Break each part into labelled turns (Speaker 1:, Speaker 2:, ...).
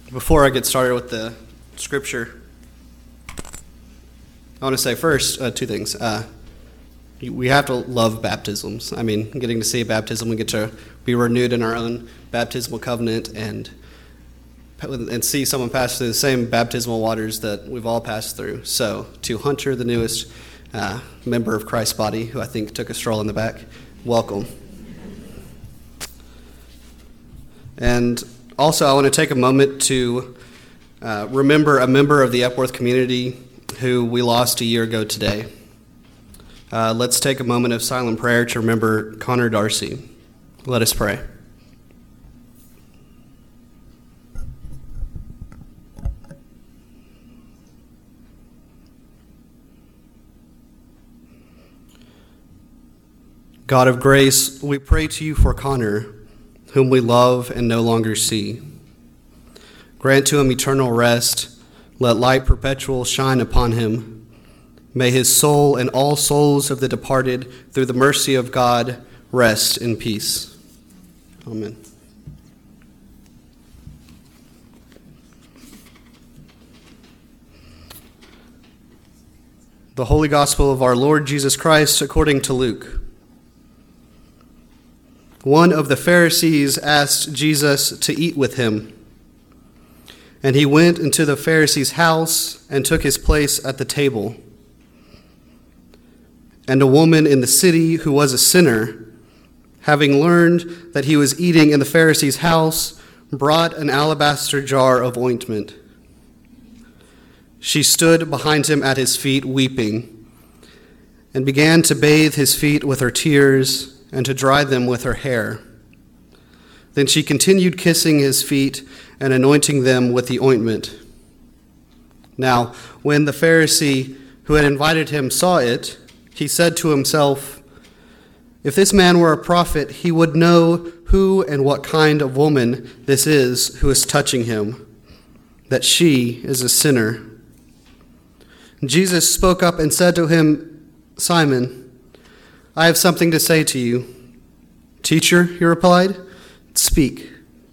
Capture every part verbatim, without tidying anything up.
Speaker 1: Before I get started with the scripture, I want to say first uh, two things. Uh, we have to love baptisms. I mean, getting to see a baptism, we get to be renewed in our own baptismal covenant and and see someone pass through the same baptismal waters that we've all passed through. So, to Hunter, the newest uh, member of Christ's body, who I think took a stroll in the back, welcome. And also, I want to take a moment to uh, remember a member of the Epworth community who we lost a year ago today. Uh, let's take a moment of silent prayer to remember Connor Darcy. Let us pray. God of grace, we pray to you for Connor, whom we love and no longer see. Grant to him eternal rest. Let light perpetual shine upon him. May his soul and all souls of the departed, through the mercy of God, rest in peace. Amen. The Holy Gospel of our Lord Jesus Christ according to Luke. One of the Pharisees asked Jesus to eat with him. And he went into the Pharisee's house and took his place at the table. And a woman in the city who was a sinner, having learned that he was eating in the Pharisee's house, brought an alabaster jar of ointment. She stood behind him at his feet weeping, and began to bathe his feet with her tears and to dry them with her hair. Then she continued kissing his feet and anointing them with the ointment. Now, when the Pharisee who had invited him saw it, he said to himself, "If this man were a prophet, he would know who and what kind of woman this is who is touching him, that she is a sinner." Jesus spoke up and said to him, "Simon, I have something to say to you." "Teacher," he replied, "speak."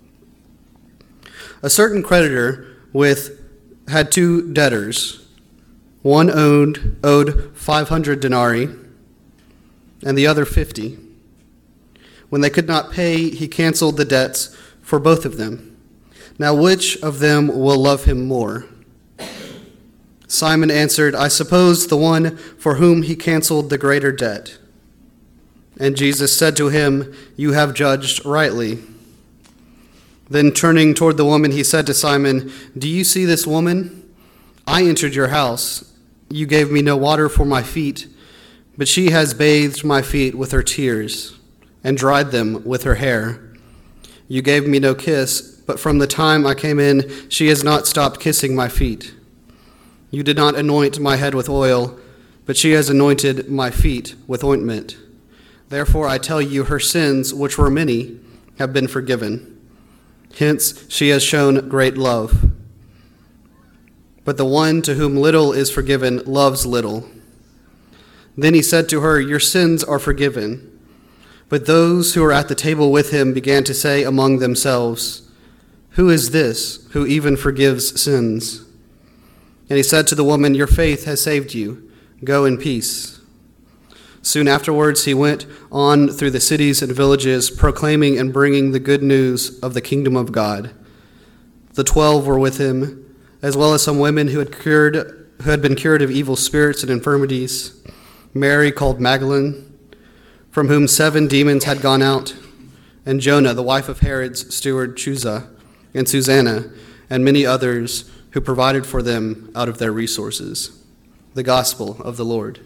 Speaker 1: A certain creditor with had two debtors. One owed, owed five hundred denarii, and the other fifty. When they could not pay, he canceled the debts for both of them. Now which of them will love him more? Simon answered, "I suppose the one for whom he canceled the greater debt." And Jesus said to him, "You have judged rightly." Then turning toward the woman, he said to Simon, "Do you see this woman? I entered your house. You gave me no water for my feet, but she has bathed my feet with her tears and dried them with her hair. You gave me no kiss, but from the time I came in, she has not stopped kissing my feet. You did not anoint my head with oil, but she has anointed my feet with ointment. Therefore I tell you, her sins, which were many, have been forgiven. Hence she has shown great love. But the one to whom little is forgiven loves little." Then he said to her, "Your sins are forgiven." But those who were at the table with him began to say among themselves, "Who is this who even forgives sins?" And he said to the woman, "Your faith has saved you. Go in peace." Soon afterwards he went on through the cities and villages, proclaiming and bringing the good news of the kingdom of God. The twelve were with him, as well as some women who had cured, who had been cured of evil spirits and infirmities. Mary, called Magdalene, from whom seven demons had gone out, and Jonah, the wife of Herod's steward Chuza, and Susanna, and many others who provided for them out of their resources. The Gospel of the Lord.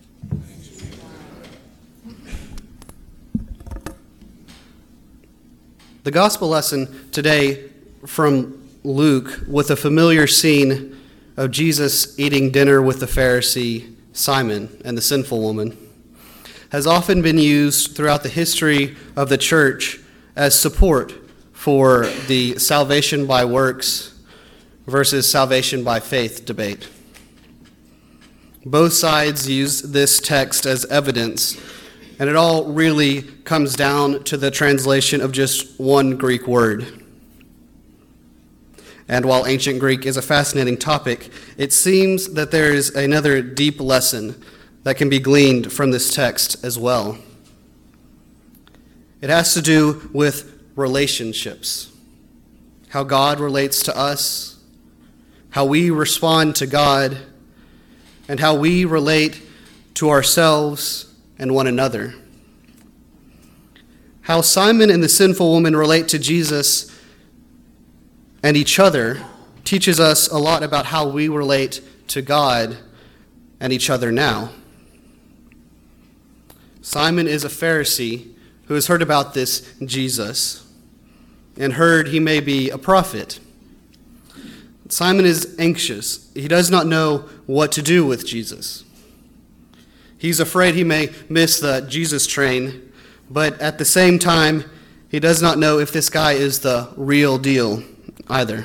Speaker 1: The gospel lesson today from Luke, with a familiar scene of Jesus eating dinner with the Pharisee Simon and the sinful woman, has often been used throughout the history of the church as support for the salvation by works versus salvation by faith debate. Both sides use this text as evidence, and it all really comes down to the translation of just one Greek word. And while ancient Greek is a fascinating topic, it seems that there is another deep lesson that can be gleaned from this text as well. It has to do with relationships, how God relates to us, how we respond to God, and how we relate to ourselves and one another. How Simon and the sinful woman relate to Jesus and each other teaches us a lot about how we relate to God and each other now. Simon is a Pharisee who has heard about this Jesus and heard he may be a prophet. Simon is anxious. He does not know what to do with Jesus. He's afraid he may miss the Jesus train, but at the same time, he does not know if this guy is the real deal either.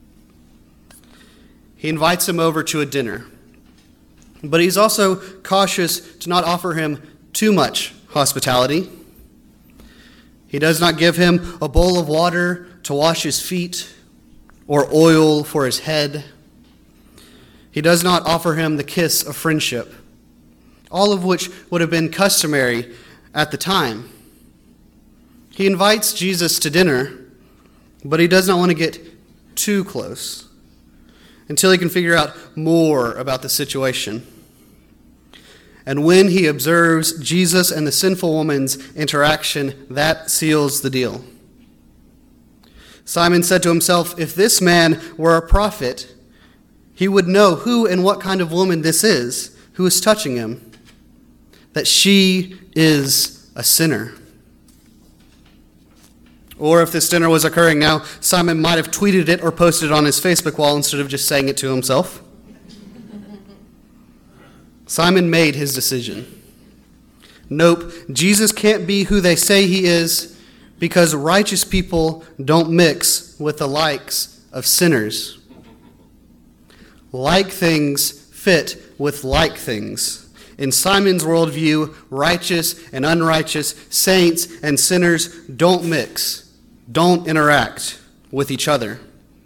Speaker 1: He invites him over to a dinner, but he's also cautious to not offer him too much hospitality. He does not give him a bowl of water to wash his feet or oil for his head. He does not offer him the kiss of friendship, all of which would have been customary at the time. He invites Jesus to dinner, but he does not want to get too close until he can figure out more about the situation. And when he observes Jesus and the sinful woman's interaction, that seals the deal. Simon said to himself, if this man were a prophet, he would know who and what kind of woman this is who is touching him, that she is a sinner. Or if this dinner was occurring now, Simon might have tweeted it or posted it on his Facebook wall instead of just saying it to himself. Simon made his decision. Nope, Jesus can't be who they say he is because righteous people don't mix with the likes of sinners. Like things fit with like things. In Simon's worldview, righteous and unrighteous, saints and sinners don't mix, don't interact with each other.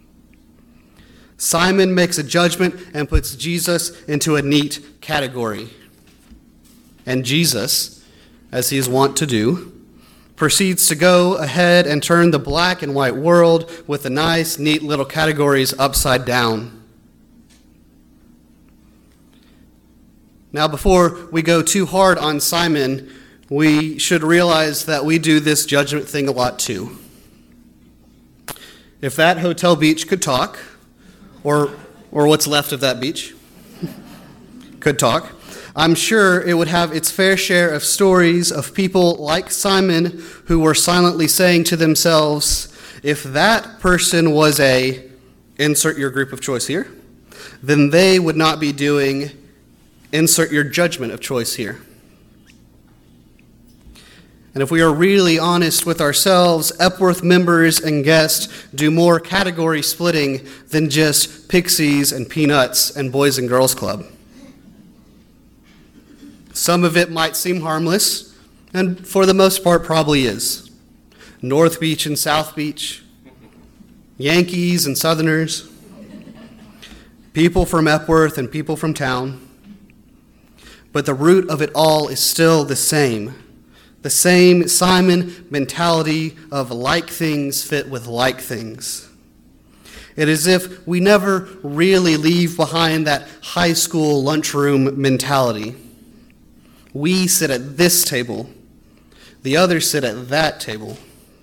Speaker 1: Simon makes a judgment and puts Jesus into a neat category. And Jesus, as he is wont to do, proceeds to go ahead and turn the black and white world with the nice, neat little categories upside down. Now, before we go too hard on Simon, we should realize that we do this judgment thing a lot too. If that hotel beach could talk, or or what's left of that beach could talk, I'm sure it would have its fair share of stories of people like Simon who were silently saying to themselves, if that person was a, insert your group of choice here, then they would not be doing, insert your judgment of choice here. And if we are really honest with ourselves, Epworth members and guests do more category splitting than just Pixies and Peanuts and Boys and Girls Club. Some of it might seem harmless, and for the most part probably is. North Beach and South Beach, Yankees and Southerners, people from Epworth and people from town. But the root of it all is still the same. The same Simon mentality of like things fit with like things. It is as if we never really leave behind that high school lunchroom mentality. We sit at this table. The others sit at that table.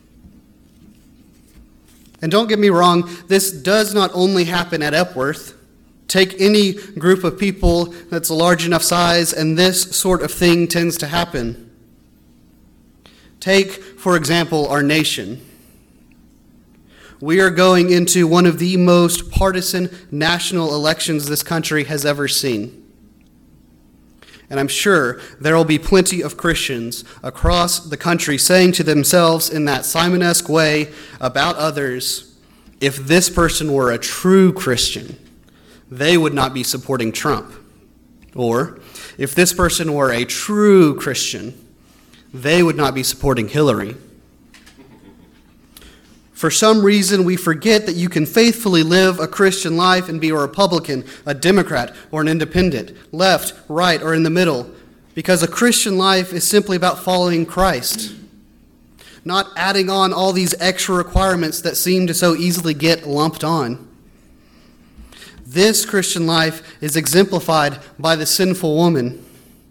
Speaker 1: And don't get me wrong, this does not only happen at Epworth. Take any group of people that's a large enough size, and this sort of thing tends to happen. Take, for example, our nation. We are going into one of the most partisan national elections this country has ever seen. And I'm sure there will be plenty of Christians across the country saying to themselves in that Simon-esque way about others, if this person were a true Christian, they would not be supporting Trump. Or, if this person were a true Christian, they would not be supporting Hillary. For some reason, we forget that you can faithfully live a Christian life and be a Republican, a Democrat, or an independent, left, right, or in the middle, because a Christian life is simply about following Christ, not adding on all these extra requirements that seem to so easily get lumped on. This Christian life is exemplified by the sinful woman.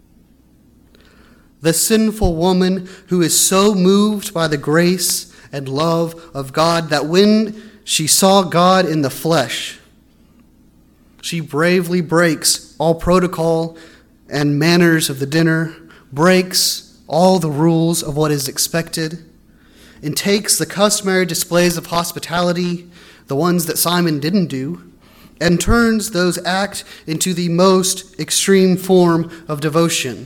Speaker 1: The sinful woman who is so moved by the grace and love of God that when she saw God in the flesh, she bravely breaks all protocol and manners of the dinner, breaks all the rules of what is expected, and takes the customary displays of hospitality, the ones that Simon didn't do, and turns those acts into the most extreme form of devotion.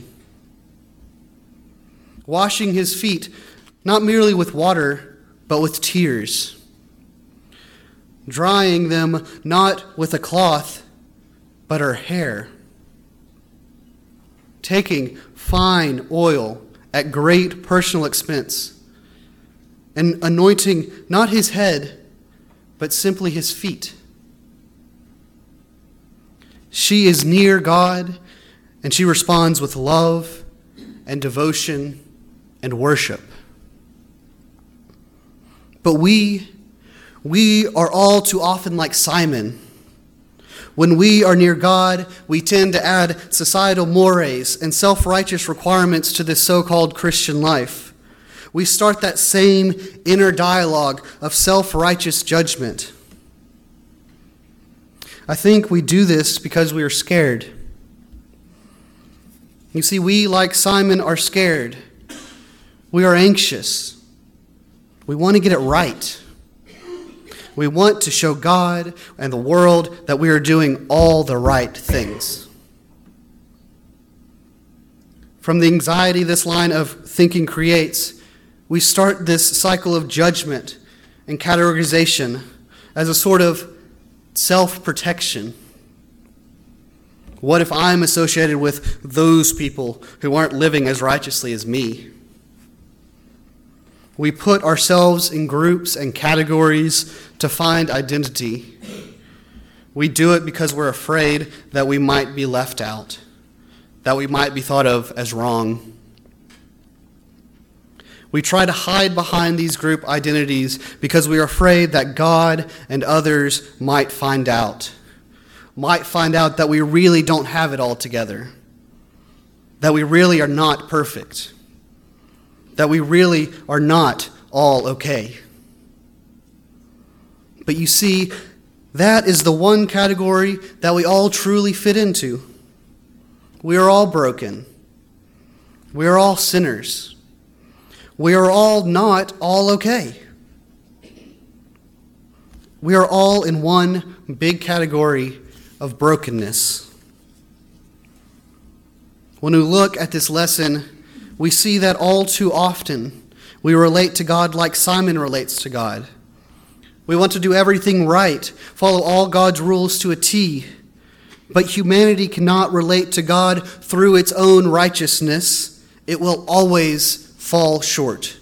Speaker 1: Washing his feet, not merely with water, but with tears. Drying them not with a cloth, but her hair. Taking fine oil at great personal expense, and anointing not his head, but simply his feet. She is near God, and she responds with love and devotion and worship. But we, we are all too often like Simon. When we are near God, we tend to add societal mores and self-righteous requirements to this so-called Christian life. We start that same inner dialogue of self-righteous judgment. I think we do this because we are scared. You see, we, like Simon, are scared. We are anxious. We want to get it right. We want to show God and the world that we are doing all the right things. From the anxiety this line of thinking creates, we start this cycle of judgment and categorization as a sort of self-protection. What if I'm associated with those people who aren't living as righteously as me? We put ourselves in groups and categories to find identity. We do it because we're afraid that we might be left out, that we might be thought of as wrong. We try to hide behind these group identities because we are afraid that God and others might find out, might find out that we really don't have it all together, that we really are not perfect, that we really are not all okay. But you see, that is the one category that we all truly fit into. We are all broken. We are all sinners. We are all not all okay. We are all in one big category of brokenness. When we look at this lesson, we see that all too often we relate to God like Simon relates to God. We want to do everything right, follow all God's rules to a T. But humanity cannot relate to God through its own righteousness. It will always fall short.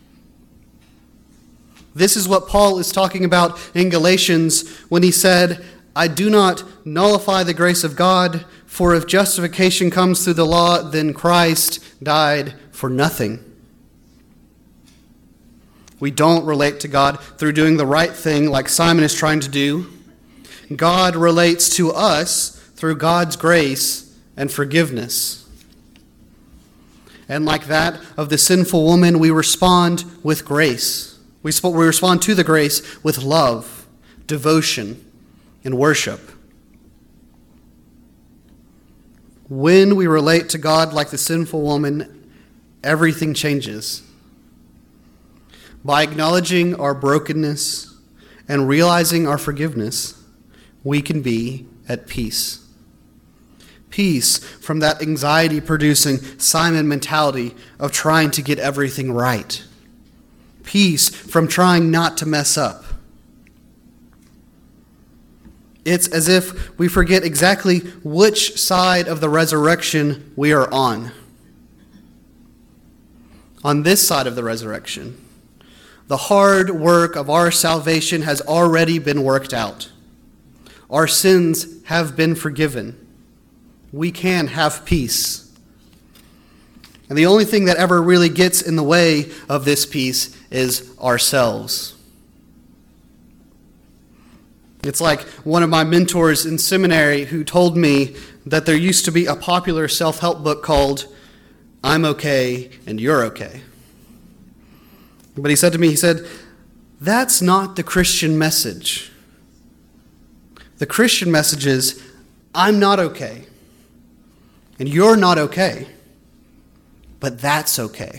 Speaker 1: This is what Paul is talking about in Galatians when he said, I do not nullify the grace of God, for if justification comes through the law, then Christ died for nothing. We don't relate to God through doing the right thing like Simon is trying to do. God relates to us through God's grace and forgiveness. And like that of the sinful woman, we respond with grace. We, sp- we respond to the grace with love, devotion, and worship. When we relate to God like the sinful woman, everything changes. By acknowledging our brokenness and realizing our forgiveness, we can be at peace. Peace from that anxiety-producing Simon mentality of trying to get everything right. Peace from trying not to mess up. It's as if we forget exactly which side of the resurrection we are on. On this side of the resurrection, The hard work of our salvation has already been worked out. Our sins have been forgiven. We can have peace. And the only thing that ever really gets in the way of this peace is ourselves. It's like one of my mentors in seminary who told me that there used to be a popular self-help book called I'm Okay and You're Okay. But he said to me, he said, that's not the Christian message. The Christian message is, I'm not okay, and you're not okay, but that's okay.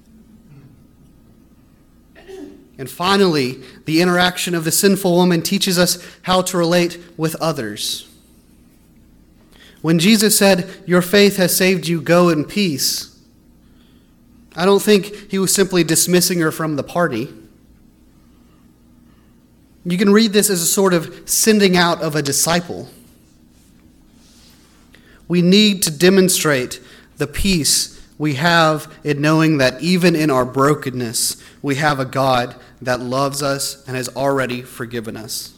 Speaker 1: And finally, the interaction of the sinful woman teaches us how to relate with others. When Jesus said, your faith has saved you, go in peace, I don't think he was simply dismissing her from the party. You can read this as a sort of sending out of a disciple. We need to demonstrate the peace we have in knowing that even in our brokenness, we have a God that loves us and has already forgiven us.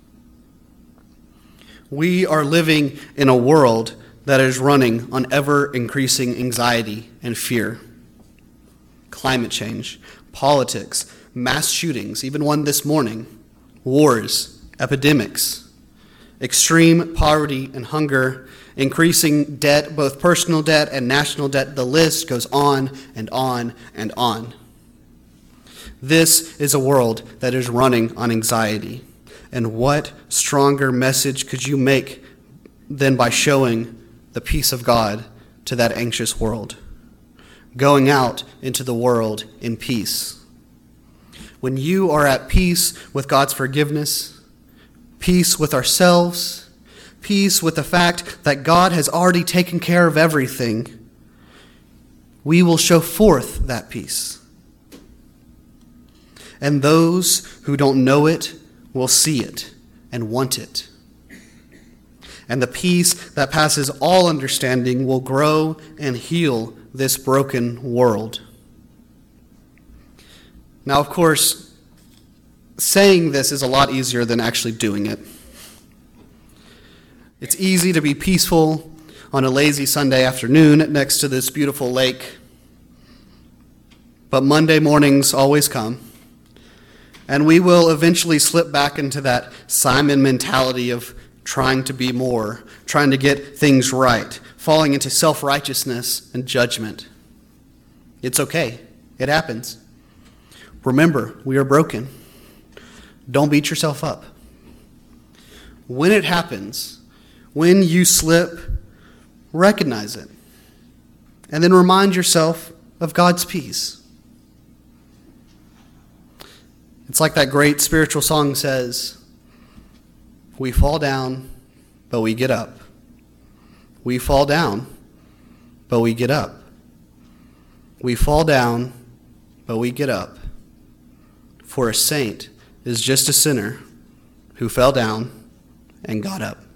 Speaker 1: We are living in a world that is running on ever-increasing anxiety and fear. Climate change, politics, mass shootings, even one this morning, wars, epidemics, extreme poverty and hunger, increasing debt, both personal debt and national debt. The list goes on and on and on. This is a world that is running on anxiety. And what stronger message could you make than by showing the peace of God to that anxious world? Going out into the world in peace. When you are at peace with God's forgiveness, peace with ourselves, peace with the fact that God has already taken care of everything, we will show forth that peace. And those who don't know it will see it and want it. And the peace that passes all understanding will grow and heal this broken world. Now, of course, saying this is a lot easier than actually doing it. It's easy to be peaceful on a lazy Sunday afternoon next to this beautiful lake. But Monday mornings always come, and we will eventually slip back into that Simon mentality of trying to be more, trying to get things right, falling into self-righteousness and judgment. It's okay. It happens. Remember, we are broken. Don't beat yourself up. When it happens, when you slip, recognize it. And then remind yourself of God's peace. It's like that great spiritual song says, we fall down, but we get up. We fall down, but we get up. We fall down, but we get up. For a saint is just a sinner who fell down and got up.